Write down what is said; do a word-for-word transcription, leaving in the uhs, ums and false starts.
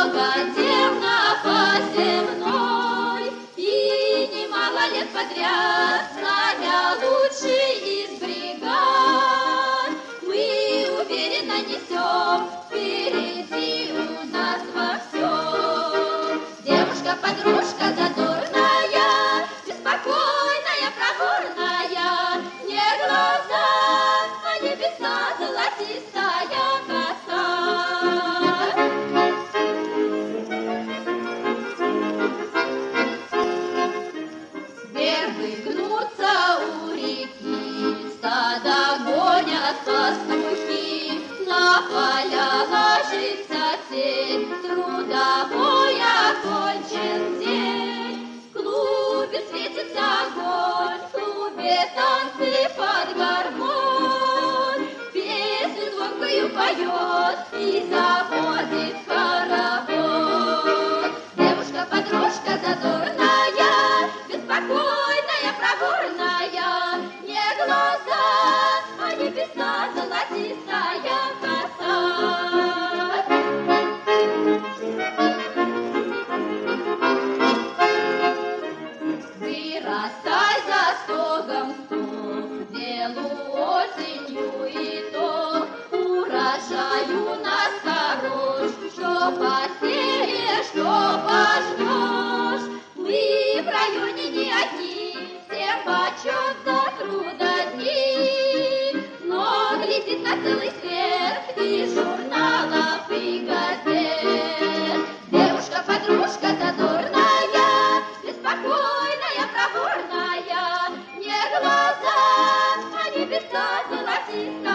многодевно по земной, и немало лет подряд, знаня лучший из бригад, мы уверенно несем впереди у нас во всем. Девушка-подружка задорная, беспокойная, проворная, не глаза, а небеса, золотистая коса. Вербы гнутся у реки, стада гонят пастухи, на поля ложится тень, трудовой окончен день. В клубе светится огонь, в клубе танцы под гармонь, песню звонкую поет и заводит хоровод. Девушка-подружка задорная, беспокойная, проворная, не глаза, а небеса, золотистая коса. Вырастай за стогом стог, делу осенью и то, урожай у нас хорош, что посеешь, что пожнешь. Мы в районе не одни, всем почет за трудодни, но глядит на целый свет из журналов и газет. Девушка-подружка задорная, беспокойная, проворная, не глаза, а небеса, золотистая